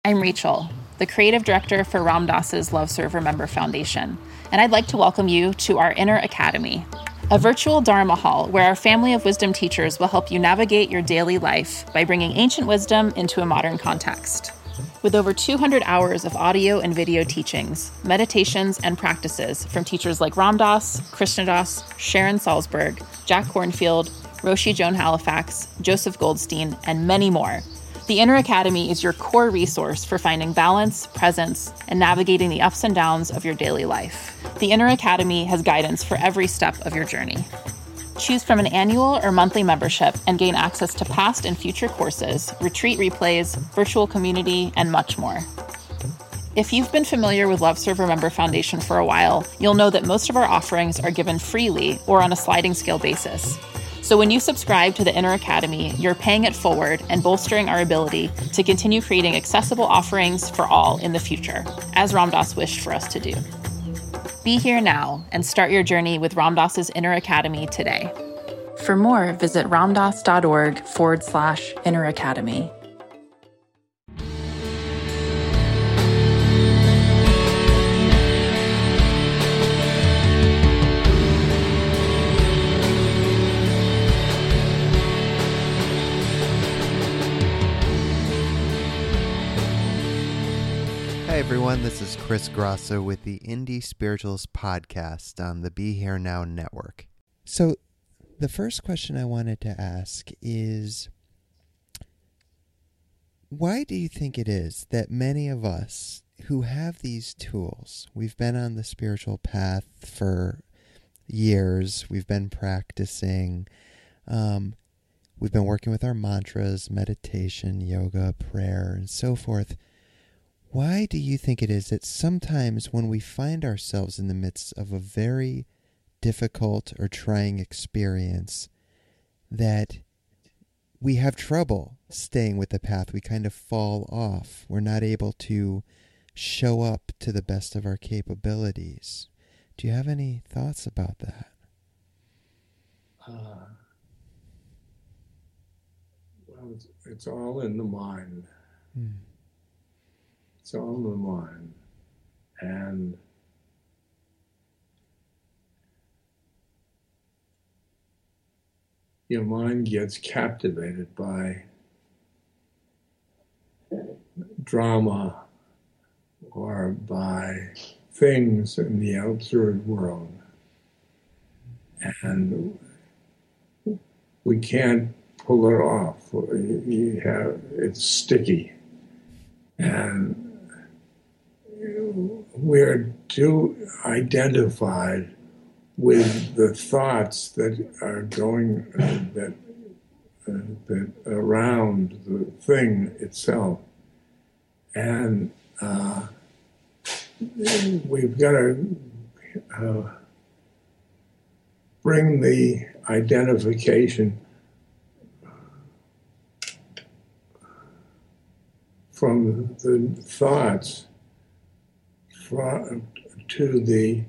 I'm Rachel, the creative director for Ram Dass's Love Serve Remember Foundation, and I'd like to welcome you to our Inner Academy, a virtual Dharma hall where our family of wisdom teachers will help you navigate your daily life by bringing ancient wisdom into a modern context. With over 200 hours of audio and video teachings, meditations, and practices from teachers like Ram Dass, Krishna Das, Sharon Salzberg, Jack Kornfield, Roshi Joan Halifax, Joseph Goldstein, and many more, the Inner Academy is your core resource for finding balance, presence, and navigating the ups and downs of your daily life. The Inner Academy has guidance for every step of your journey. Choose from an annual or monthly membership and gain access to past and future courses, retreat replays, virtual community, and much more. If you've been familiar with Love Serve Remember Foundation for a while, you'll know that most of our offerings are given freely or on a sliding scale basis. So when you subscribe to the Inner Academy, you're paying it forward and bolstering our ability to continue creating accessible offerings for all in the future, as Ram Dass wished for us to do. Be here now and start your journey with Ram Dass's Inner Academy today. For more, visit ramdass.org/Inner Academy. Hi everyone, this is Chris Grosso with the Indie Spirituals podcast on the Be Here Now network. So the first question I wanted to ask is, why do you think it is that many of us who have these tools, we've been on the spiritual path for years, we've been practicing, we've been working with our mantras, meditation, yoga, prayer, and so forth. Why do you think it is that sometimes when we find ourselves in the midst of a very difficult or trying experience, that we have trouble staying with the path? We kind of fall off. We're not able to show up to the best of our capabilities. Do you have any thoughts about that? Well, it's all in the mind. It's all in the mind. And your mind gets captivated by drama or by things in the outside world. And we can't pull it off. It's sticky. And we're too identified with the thoughts that are going that around the thing itself, and we've got to bring the identification from the thoughts to the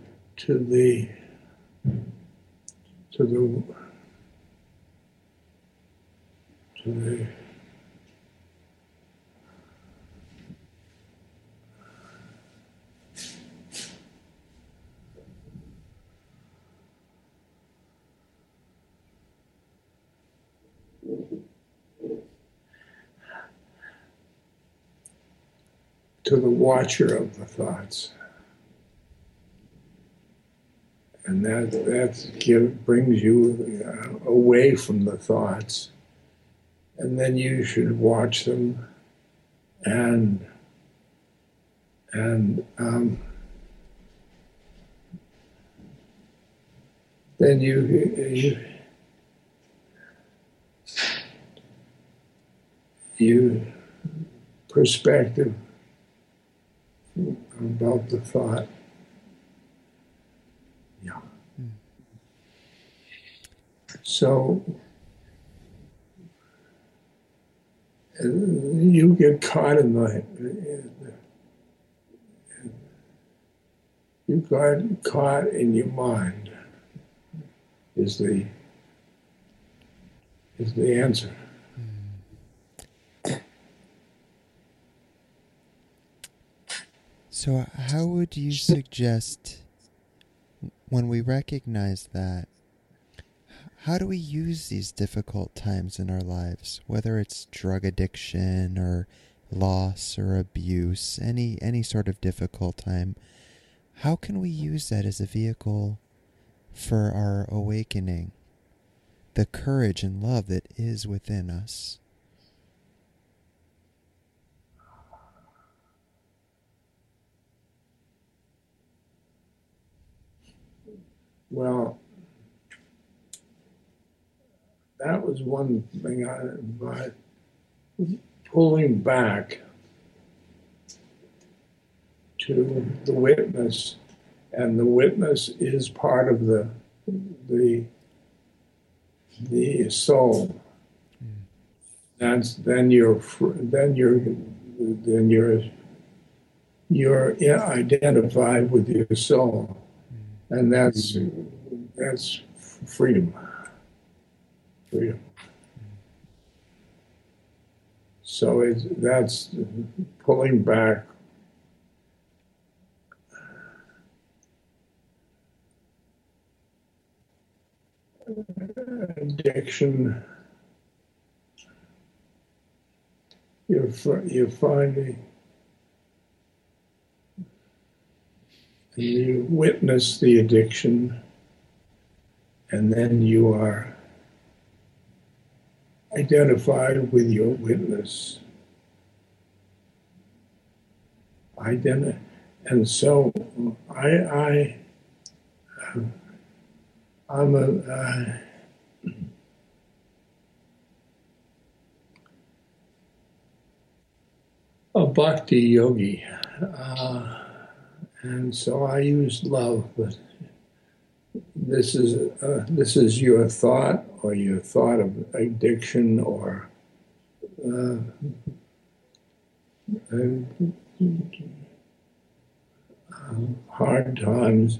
watcher of the thoughts. And that brings you away from the thoughts. And then you should watch them and then you perspective about the thought. Yeah. So you get caught in you got caught in your mind is the answer. So how would you suggest, when we recognize that, how do we use these difficult times in our lives, whether it's drug addiction or loss or abuse, any sort of difficult time? How can we use that as a vehicle for our awakening, the courage and love that is within us? Well, that was one thing by pulling back to the witness, and the witness is part of the soul. Then you're identified with your soul, and that's freedom. Freedom. So that's pulling back. Addiction. You're finding, and you witness the addiction, and then you are identified with your witness. And so I'm a bhakti yogi, and so I use love. But this is your thought, or your thought of addiction, or hard times.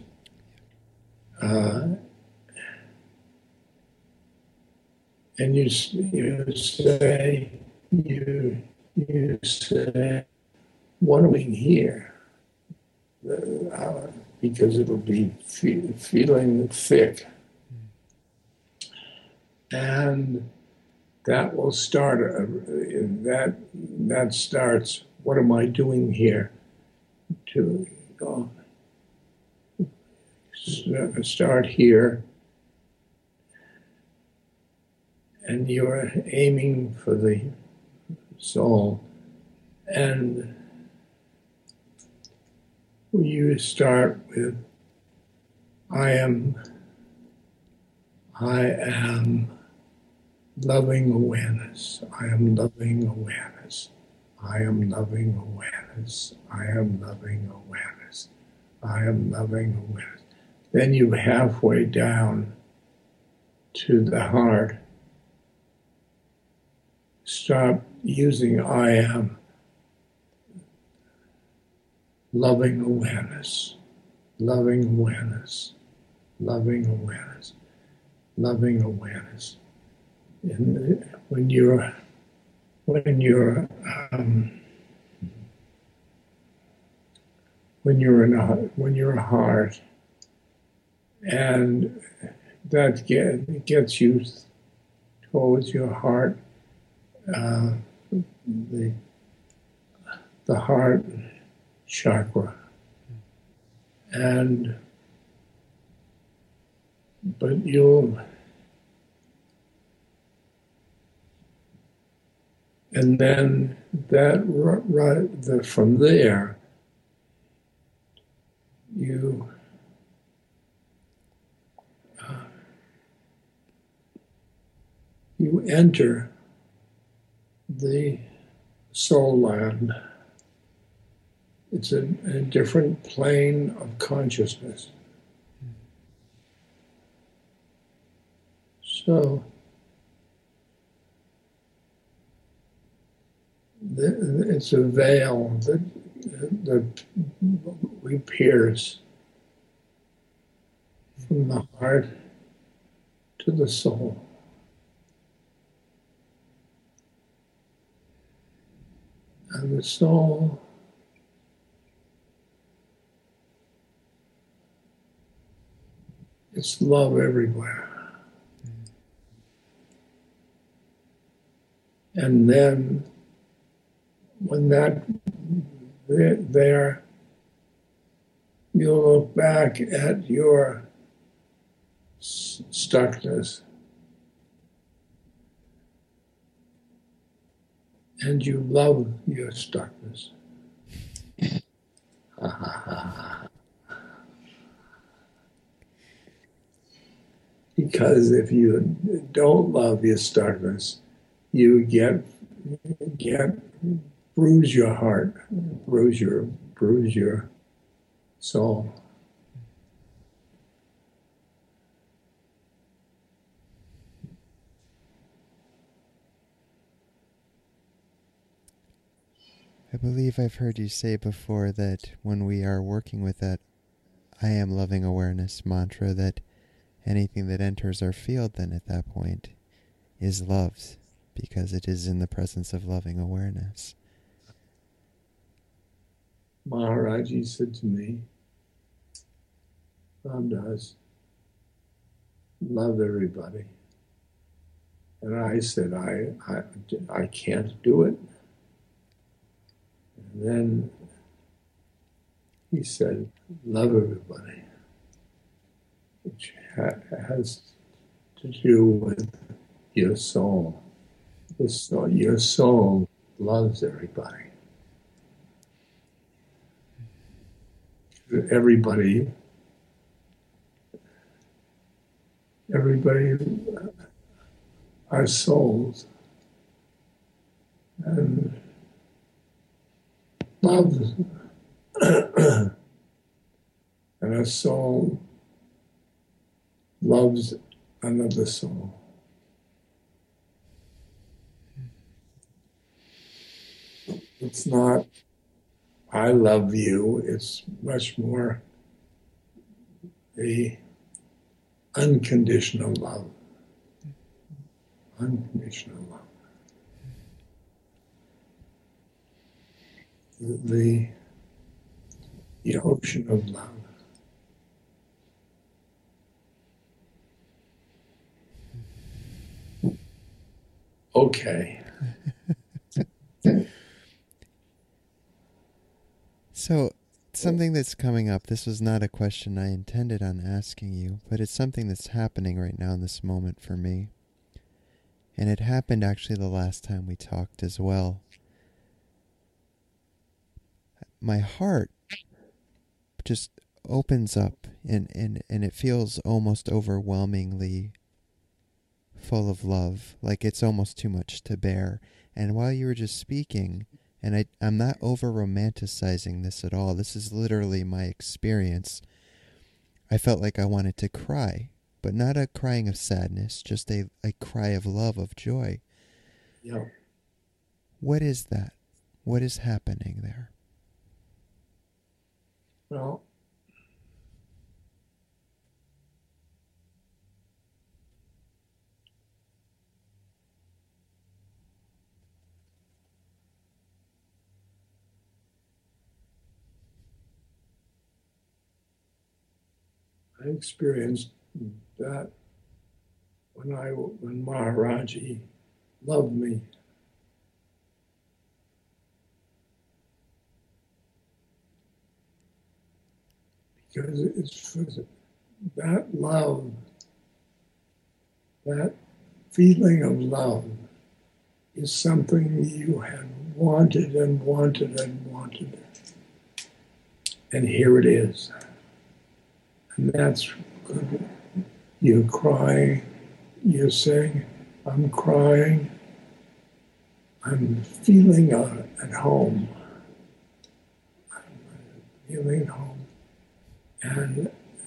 And you say, what are we here? Because it'll be feeling thick. And that will start, that starts, what am I doing here? To go, start here. And you're aiming for the soul. And you start with, I am loving awareness. I am loving awareness. I am loving awareness. I am loving awareness. I am loving awareness. Then you halfway down to the heart. Stop using I am. Loving awareness, loving awareness, loving awareness, loving awareness. And when you're a heart, and that gets you towards your heart, the heart chakra, but and then from there you enter the soul land. It's a different plane of consciousness. So it's a veil that we pierce from the heart to the soul. And the soul It's love everywhere. And then when that there, you'll look back at your stuckness and you love your stuckness. Because if you don't love your stuckness, you get bruise your heart, bruise your soul. I believe I've heard you say before that when we are working with that I am loving awareness mantra, that anything that enters our field then at that point is loved, because it is in the presence of loving awareness. Maharaji said to me, Ram Dass, love everybody. And I said, I can't do it. And then he said, love everybody, which has to do with your soul. Your soul loves everybody. Everybody, our souls, and loves, and a soul loves another soul. It's not, I love you, it's much more the unconditional love. Unconditional love. The ocean of love. Okay. So, something that's coming up, this was not a question I intended on asking you, but it's something that's happening right now in this moment for me. And it happened actually the last time we talked as well. My heart just opens up and it feels almost overwhelmingly full of love, like it's almost too much to bear. And while you were just speaking, and I'm not over-romanticizing this at all, this is literally my experience, I felt like I wanted to cry, but not a crying of sadness, just a cry of love, of joy. Yeah. What is that? What is happening there? Well, I experienced that when Maharaji loved me. Because it's that love, that feeling of love is something you had wanted and wanted and wanted. And here it is. And that's good. You're crying, you're saying, I'm crying, I'm feeling at home. I'm feeling at home. And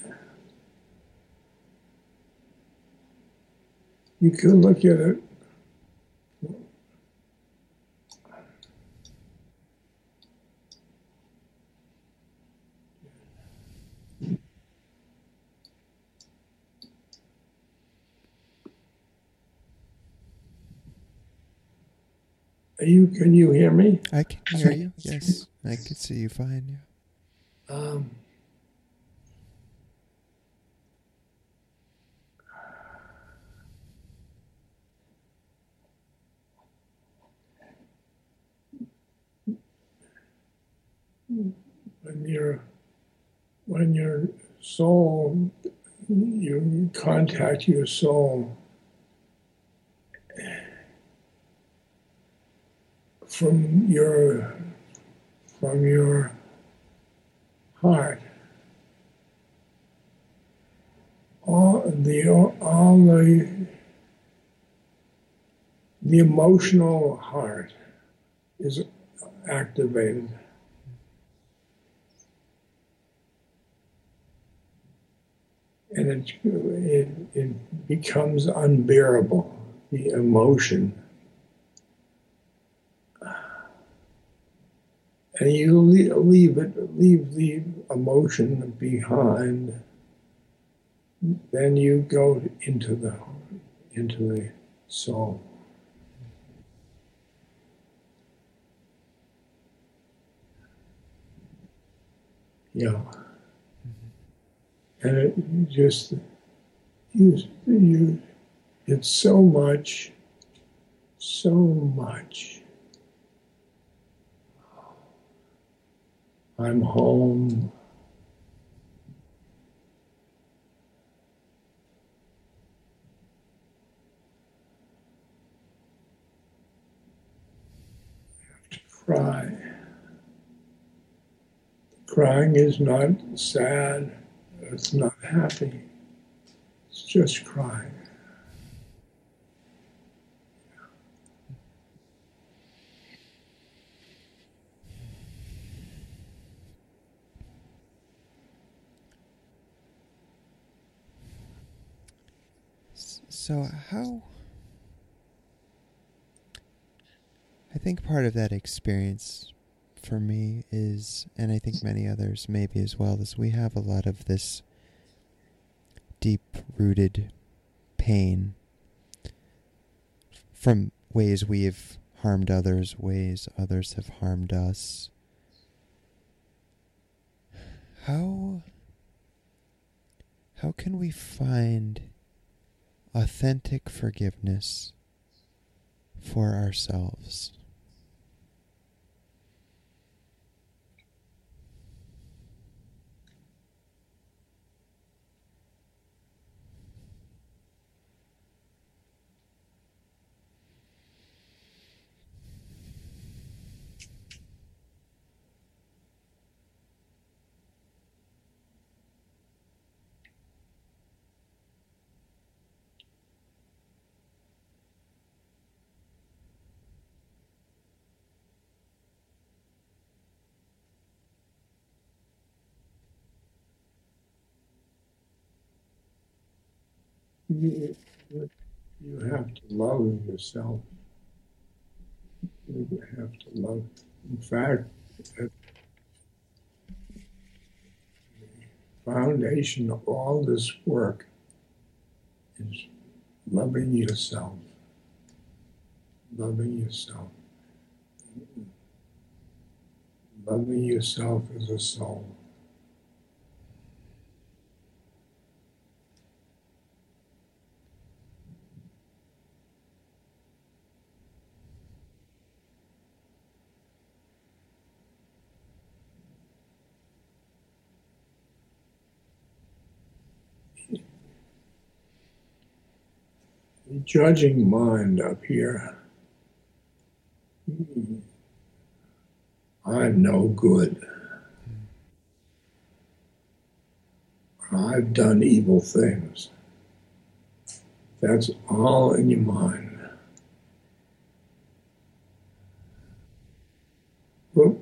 you can look at it. Can you hear me? I can hear you, yes. I can see you fine, yeah. when your soul, you contact your soul from your heart, all the emotional heart is activated. And it becomes unbearable, the emotion. And you leave the emotion behind. Then you go into the soul. Yeah. And it just, it's so much. I'm home. I have to cry. Crying is not sad. It's not happy. It's just crying. So I think part of that experience for me is, and I think many others maybe as well, is we have a lot of this deep-rooted pain from ways we've harmed others, ways others have harmed us. How can we find authentic forgiveness for ourselves? You have to love yourself. You have to love. In fact, the foundation of all this work is loving yourself. Loving yourself. Loving yourself as a soul. The judging mind up here. I'm no good. I've done evil things. That's all in your mind. Whoop.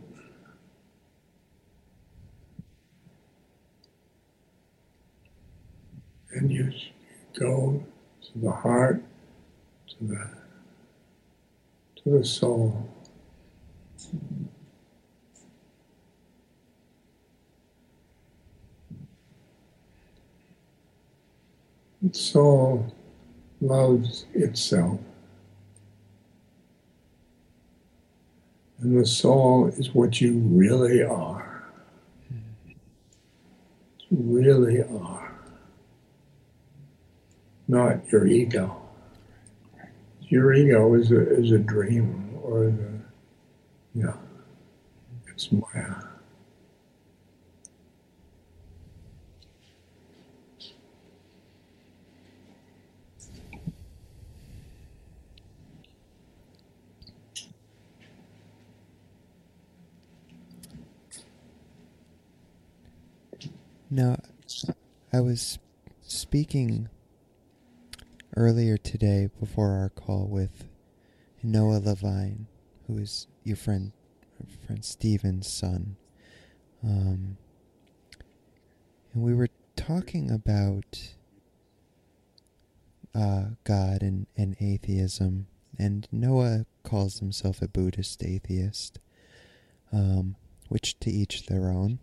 And you go to the heart, to the soul. The soul loves itself. And the soul is what you really are. You really are. Not your ego. Your ego is a dream, or it's Maya. No, I was speaking earlier today before our call with Noah Levine, who is your friend Stephen's son. And we were talking about God and atheism, and Noah calls himself a Buddhist atheist, which to each their own.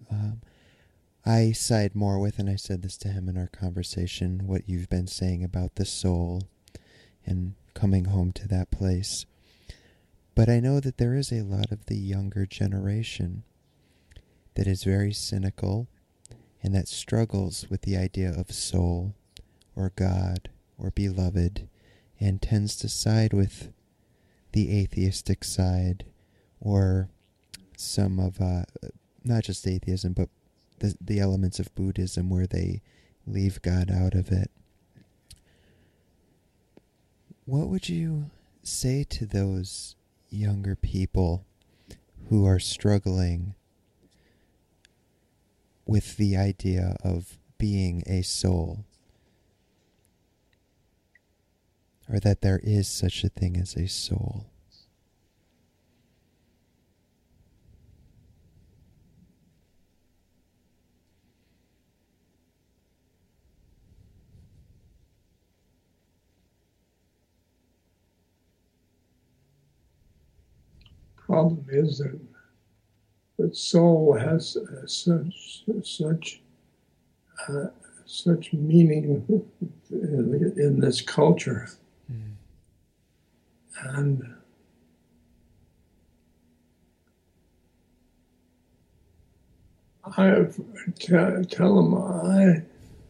I side more with, and I said this to him in our conversation, what you've been saying about the soul and coming home to that place. But I know that there is a lot of the younger generation that is very cynical and that struggles with the idea of soul or God or beloved and tends to side with the atheistic side or some of, not just atheism, but the elements of Buddhism where they leave God out of it. What would you say to those younger people who are struggling with the idea of being a soul, or that there is such a thing as a soul? Problem is that soul has such meaning in this culture, and I tell them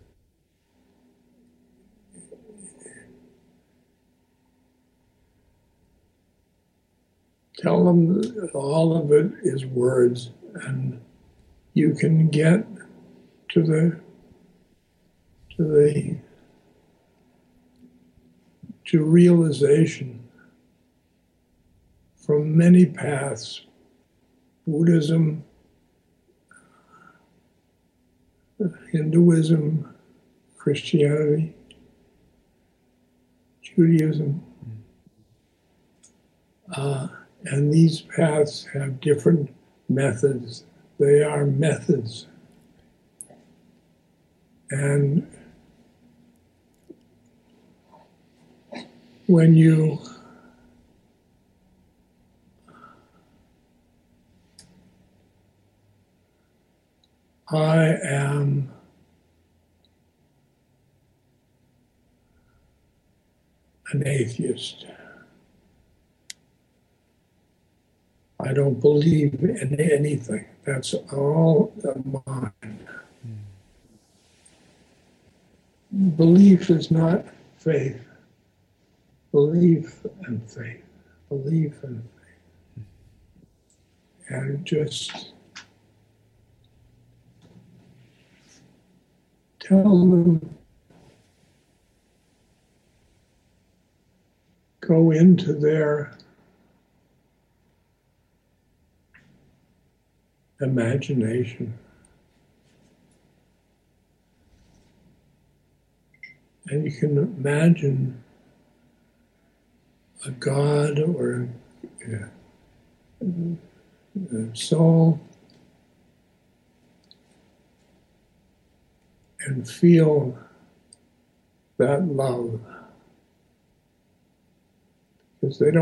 tell them that all of it is words, and you can get to realization from many paths: Buddhism, Hinduism, Christianity, Judaism. And these paths have different methods. They are methods. And when you I am an atheist. I don't believe in anything. That's all mine. Belief is not faith. Belief and faith. Belief and faith. And just tell them, go into their imagination and you can imagine a God or a soul and feel that love. Because they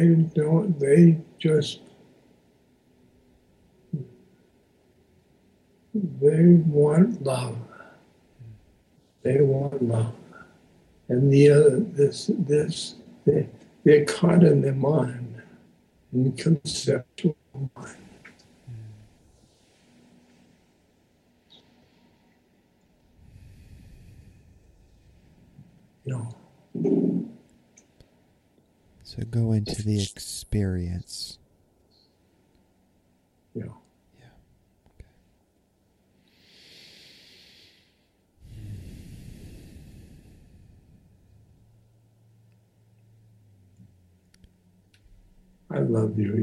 want love. They want love. And they're caught in their mind, in conceptual mind. So go into the experience. Yeah. Yeah. Okay. I love you.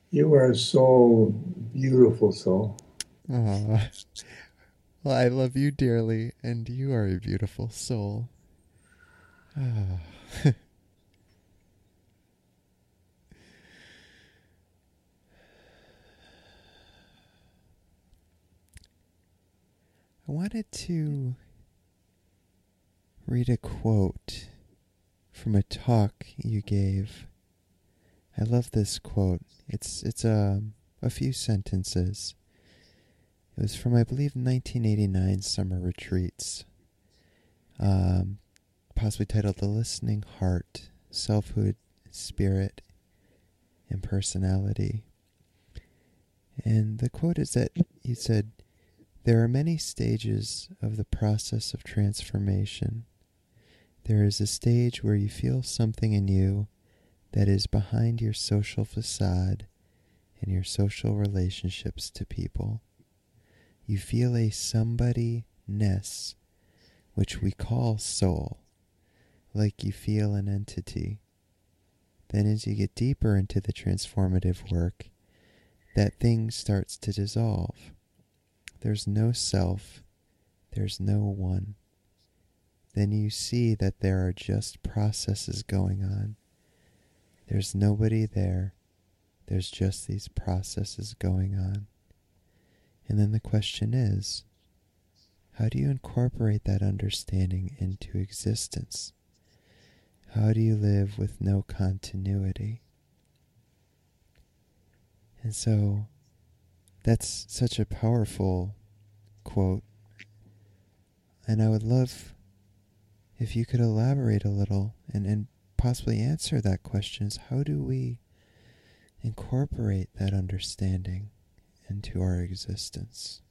You are so beautiful, soul. Aw. Well, I love you dearly, and you are a beautiful soul. Ah. I wanted to read a quote from a talk you gave. I love this quote. It's a few sentences. It was from, I believe, 1989 Summer Retreats, possibly titled "The Listening Heart: Selfhood, Spirit, and Personality." And the quote is that he said, "There are many stages of the process of transformation. There is a stage where you feel something in you that is behind your social facade and your social relationships to people. You feel a somebody-ness, which we call soul, like you feel an entity. Then as you get deeper into the transformative work, that thing starts to dissolve. There's no self, there's no one. Then you see that there are just processes going on. There's nobody there. There's just these processes going on. And then the question is, how do you incorporate that understanding into existence? How do you live with no continuity?" And so that's such a powerful quote. And I would love if you could elaborate a little and possibly answer that question, is how do we incorporate that understanding into our existence?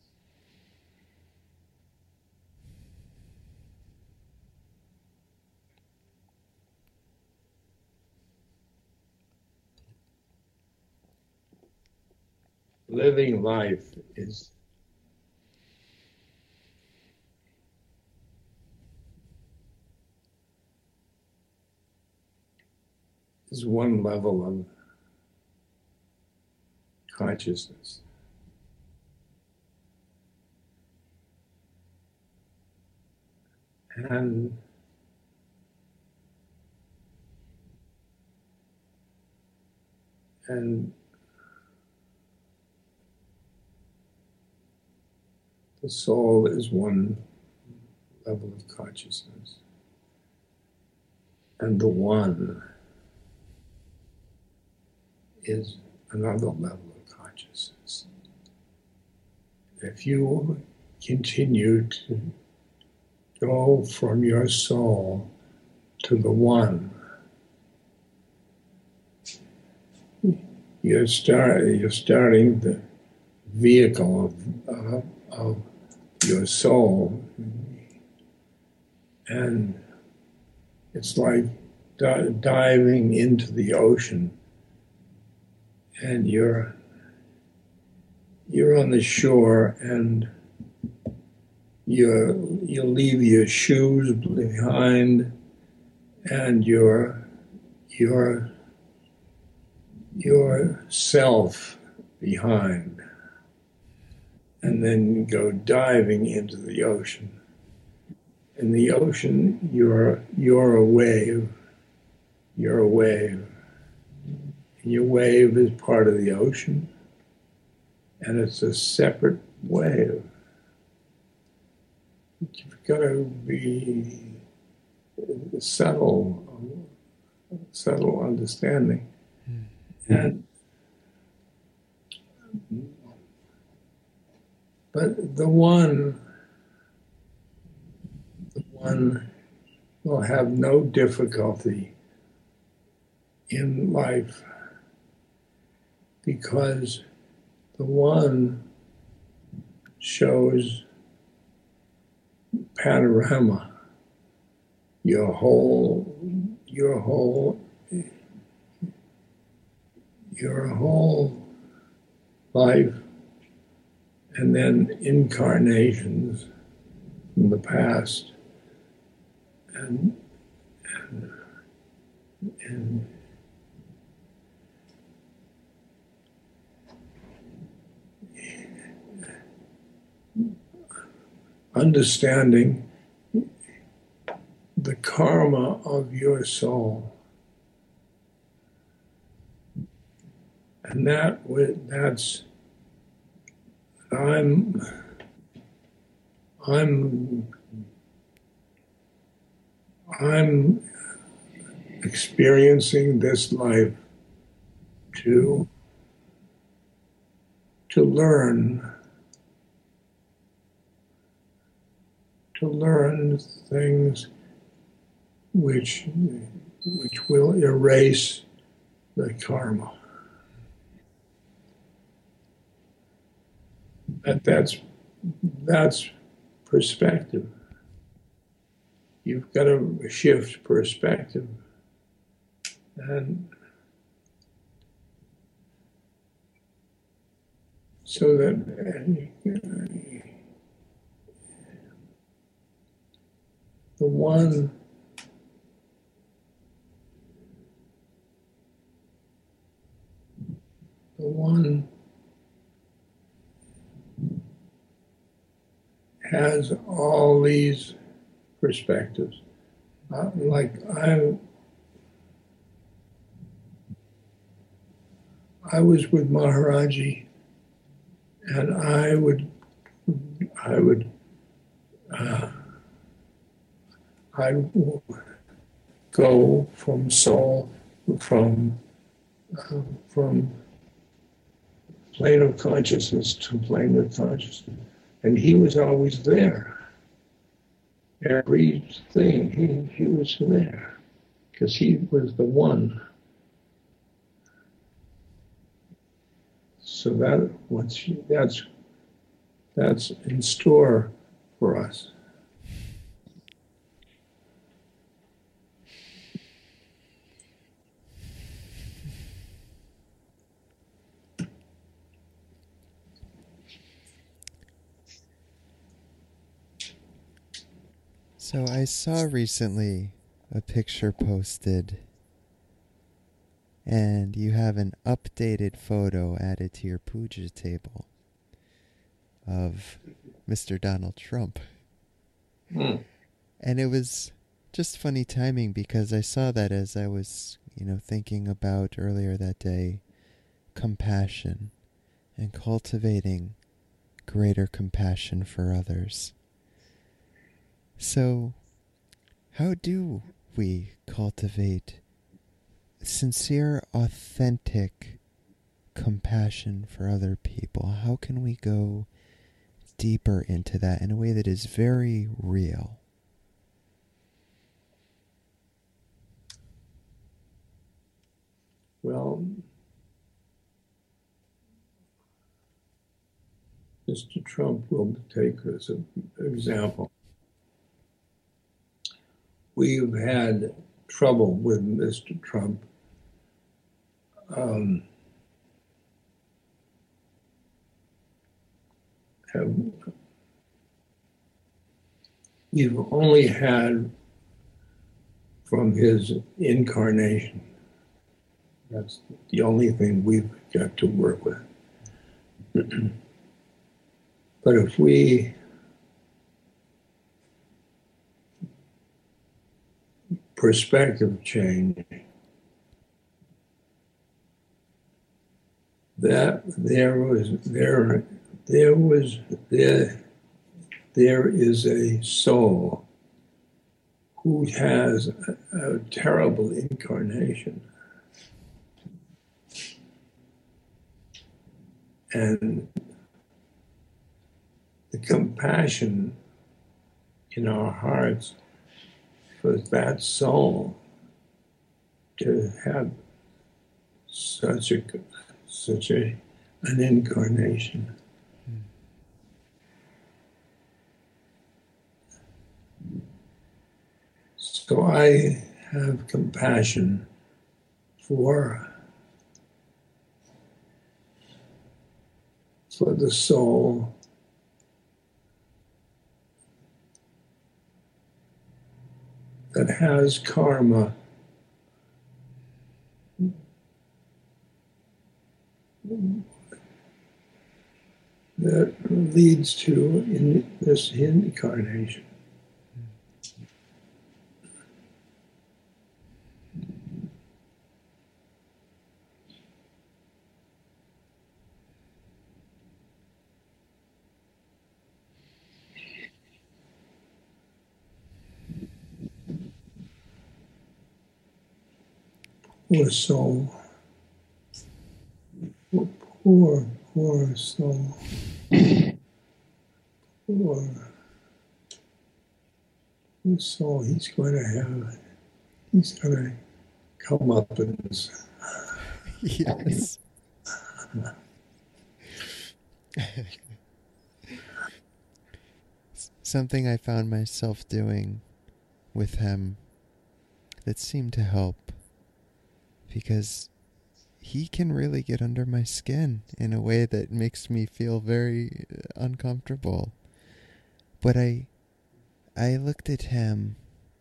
Living life is one level of consciousness. And the soul is one level of consciousness. And the one is another level of consciousness. If you continue to go from your soul to the one, you're starting the vehicle of your soul, and it's like diving into the ocean, and you're on the shore, and you leave your shoes behind, and your self behind, and then go diving into the ocean. In the ocean, you're a wave. You're a wave. And your wave is part of the ocean, and it's a separate wave. You've got to be subtle understanding. But the one will have no difficulty in life, because the one shows panorama, your whole life, and then incarnations from the past, and understanding the karma of your soul. And that's I'm experiencing this life to learn things which will erase the karma. That's perspective. You've got to shift perspective, and so that the one has all these perspectives. Like I was with Maharaji, and I would go from soul, from plane of consciousness to plane of consciousness, and he was always there. Everything he was there because he was the one. So that's in store for us. So I saw recently a picture posted, and you have an updated photo added to your puja table of Mr. Donald Trump. And it was just funny timing because I saw that as I was, thinking about earlier that day, compassion and cultivating greater compassion for others. So, how do we cultivate sincere, authentic compassion for other people? How can we go deeper into that in a way that is very real? Well, Mr. Trump will take as an example. We've had trouble with Mr. Trump. We've only had from his incarnation. That's the only thing we've got to work with. But if we perspective change, that there is a soul who has a terrible incarnation, and the compassion in our hearts for that soul to have such an incarnation. So I have compassion for the soul that has karma that leads to in this incarnation. Poor soul. Poor soul. Poor soul. He's going to come up and Yes. Something I found myself doing with him that seemed to help, because he can really get under my skin in a way that makes me feel very uncomfortable. But I looked at him.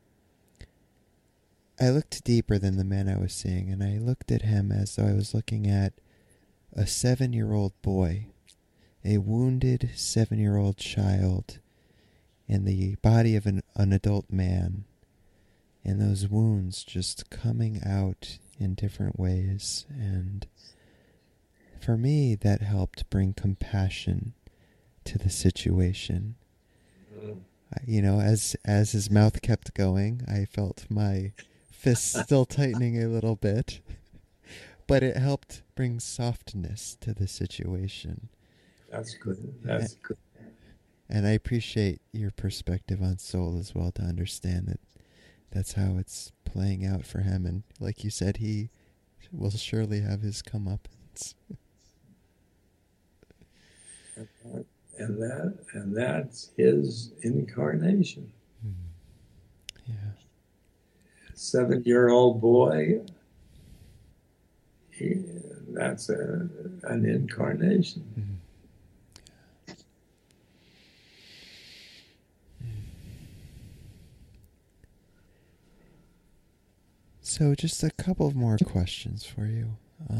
I looked deeper than the man I was seeing, and I looked at him as though I was looking at a 7-year-old boy, a wounded 7-year-old child in the body of an adult man, and those wounds just coming out in different ways. And for me, that helped bring compassion to the situation. You know, as his mouth kept going, I felt my fists still tightening a little bit, but it helped bring softness to the situation. That's good. That's good. And I appreciate your perspective on soul as well, to understand that that's how it's playing out for him. And like you said, he will surely have his comeuppance. And that's his incarnation. Yeah. 7-year-old boy. That's an incarnation. Mm-hmm. So just a couple of more questions for you.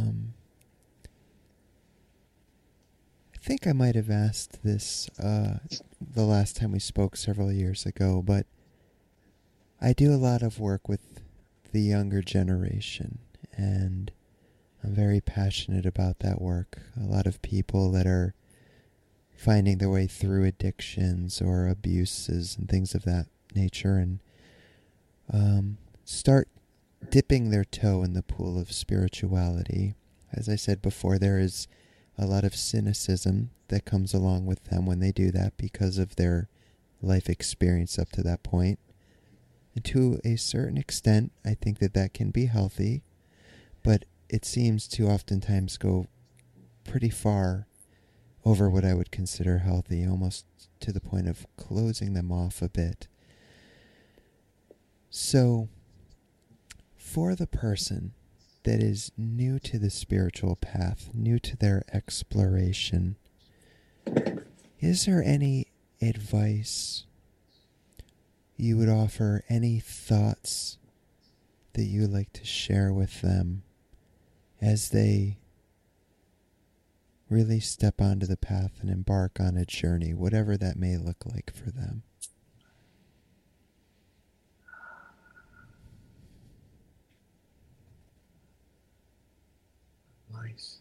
I think I might have asked this the last time we spoke several years ago, but I do a lot of work with the younger generation, and I'm very passionate about that work. A lot of people that are finding their way through addictions or abuses and things of that nature, and start dipping their toe in the pool of spirituality. As I said before, there is a lot of cynicism that comes along with them when they do that because of their life experience up to that point. And to a certain extent, I think that can be healthy, but it seems to oftentimes go pretty far over what I would consider healthy, almost to the point of closing them off a bit. So, for the person that is new to the spiritual path, new to their exploration, is there any advice you would offer, any thoughts that you would like to share with them as they really step onto the path and embark on a journey, whatever that may look like for them? Nice.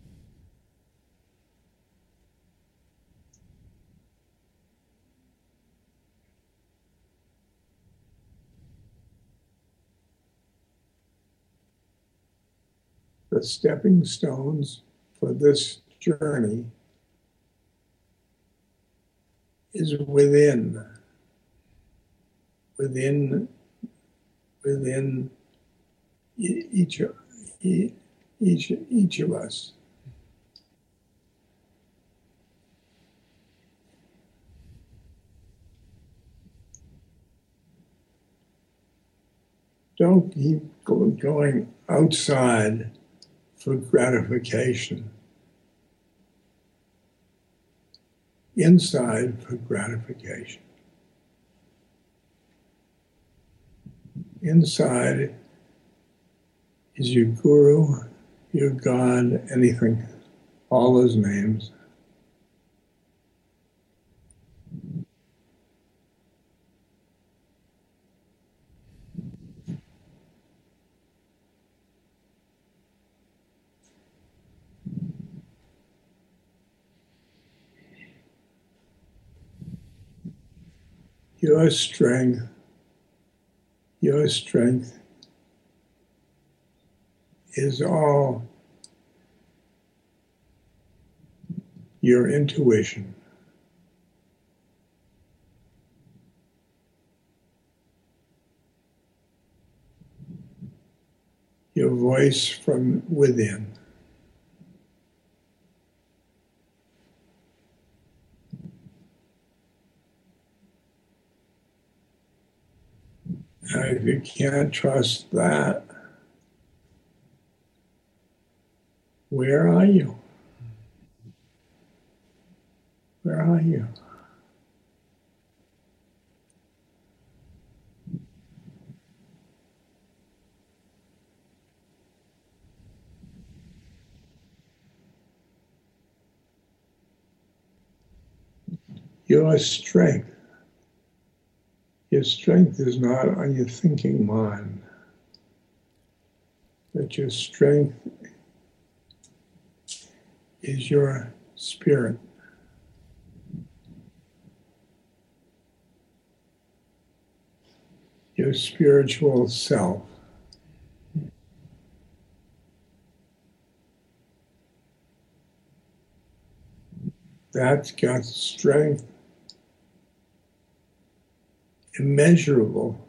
The stepping stones for this journey is within each of us. Don't keep going outside for gratification. Inside for gratification. Inside is your guru, your God, anything, all those names. Your strength, your strength is all your intuition. Your voice from within. And if you can't trust that, where are you? Where are you? Your strength. Your strength is not on your thinking mind, but your strength is your spirit. Your spiritual self. That's got strength immeasurable.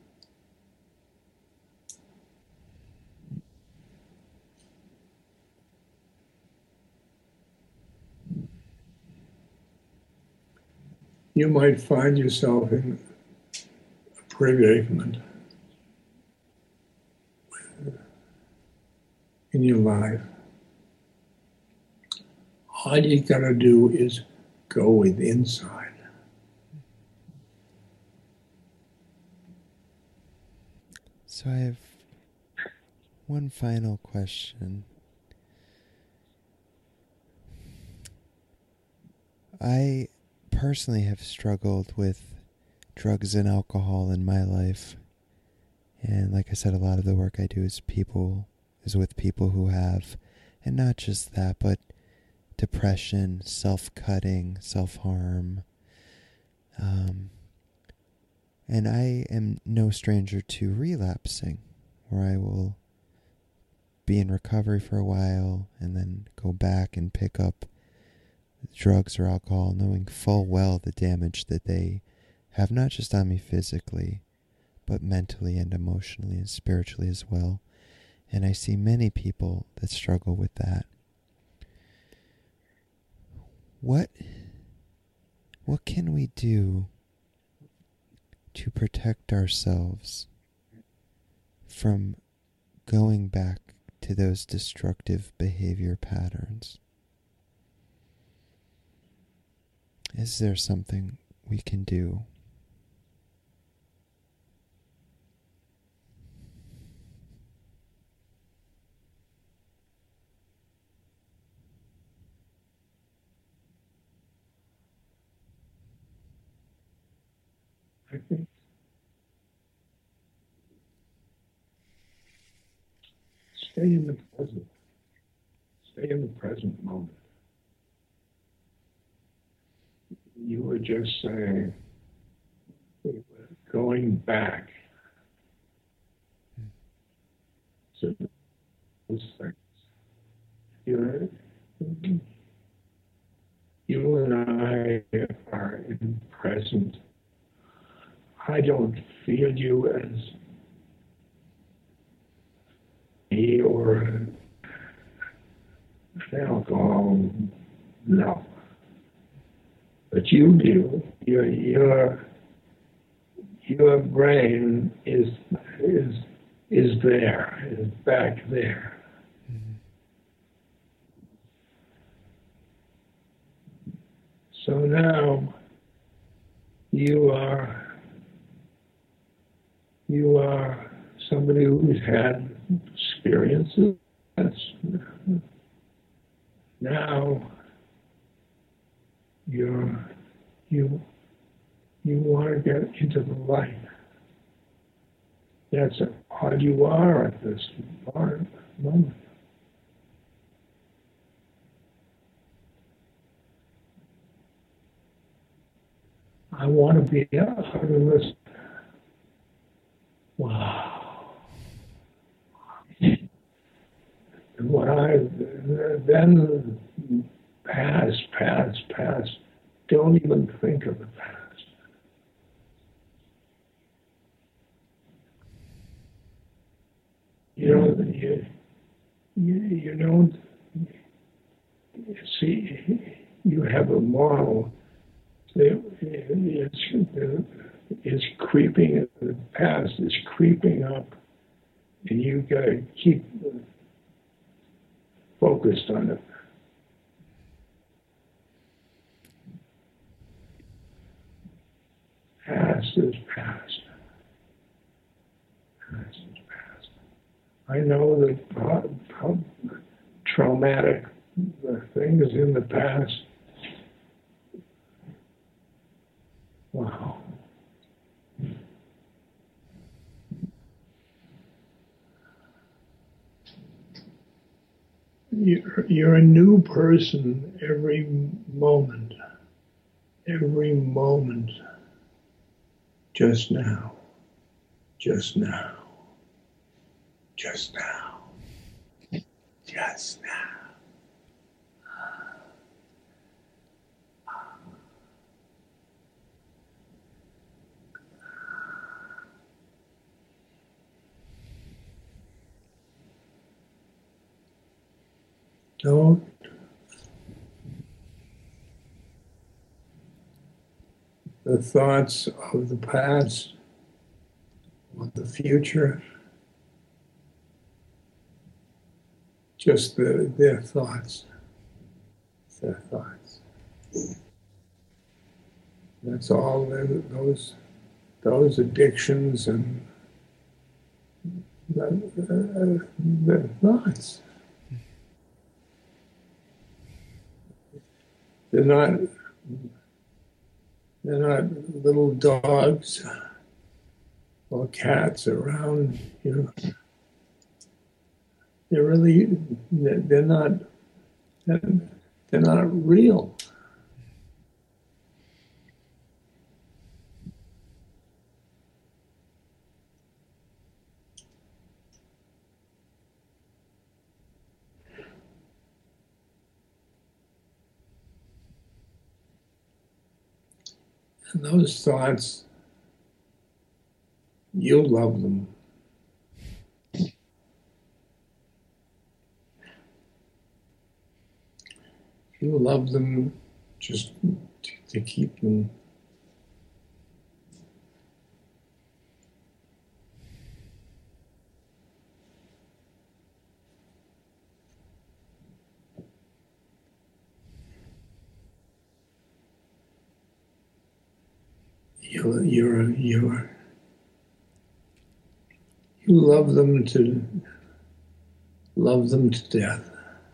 You might find yourself in a predicament in your life. All you gotta do is go with inside. So I have one final question. I personally have struggled with drugs and alcohol in my life. And like I said, a lot of the work I do is with people who have, and not just that, but depression, self-cutting, self-harm. And I am no stranger to relapsing, where I will be in recovery for a while and then go back and pick up drugs or alcohol, knowing full well the damage that they have, not just on me physically, but mentally and emotionally and spiritually as well. And I see many people that struggle with that. What can we do to protect ourselves from going back to those destructive behavior patterns? Is there something we can do? I think stay in the present. Stay in the present moment. You were just saying, going back to those things. You and I are in present. I don't feel you as me or an alcohol, no. But you do. Your brain is there, is back there. Mm-hmm. So now you are somebody who's had experiences. Now you want to get into the light. That's how you are at this moment. I want to be out of this. Wow. And what I then pass. Don't even think of the past. You don't see. You have a model that is creeping. The past is creeping up, and you got to keep focused on it. Past is past. Past is past. I know that how traumatic the things in the past. Wow. You're a new person every moment. Every moment. Just now. Just now. Just now. Just now. Don't the thoughts of the past or the future, just their thoughts. Their thoughts. That's all those addictions and the thoughts. They're not little dogs or cats around you. They're not real. And those thoughts, you love them. You love them just to keep them. You love them to death.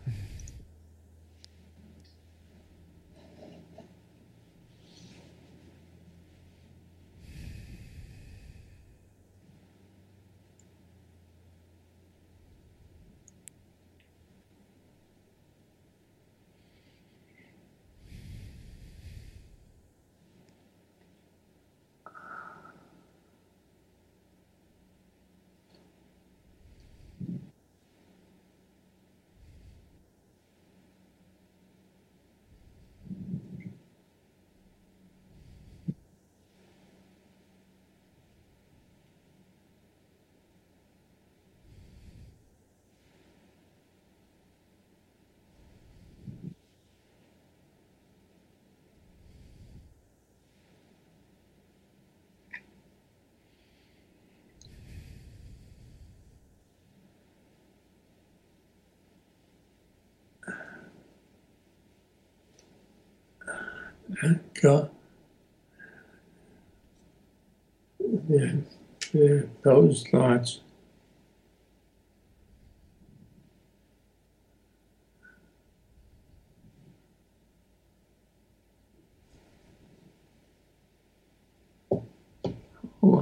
God, those thoughts. Oh,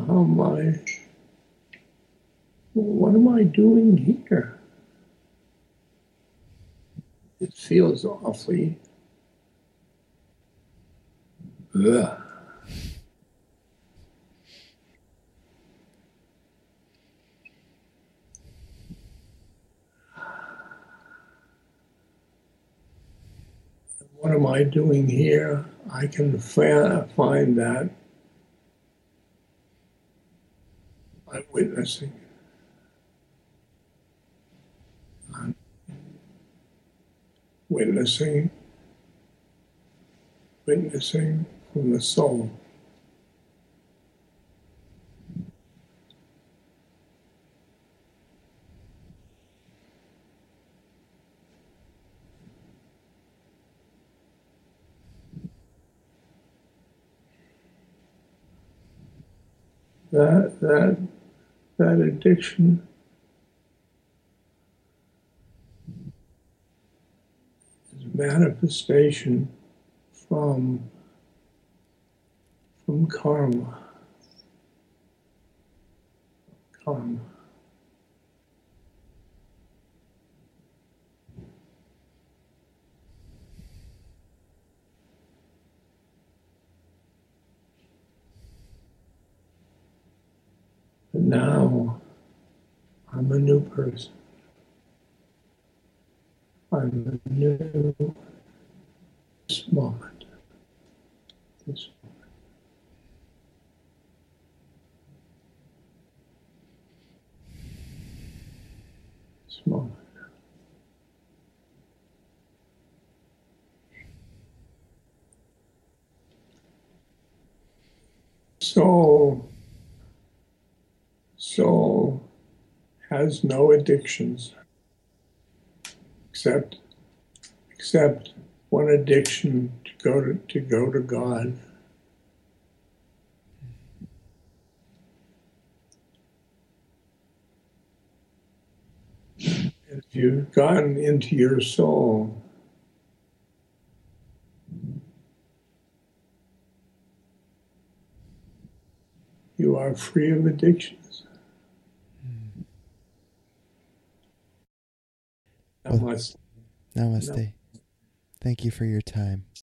what am I doing here? It feels awfully. Ugh. What am I doing here? I can find that I'm witnessing. I'm witnessing from the soul. That addiction is a manifestation from karma. Karma. But now I'm a new person. I'm a new this moment. This moment. Soul has no addictions except one addiction to go to God. And if you've gotten into your soul, you are free of addictions. Namaste. Namaste. Thank you for your time.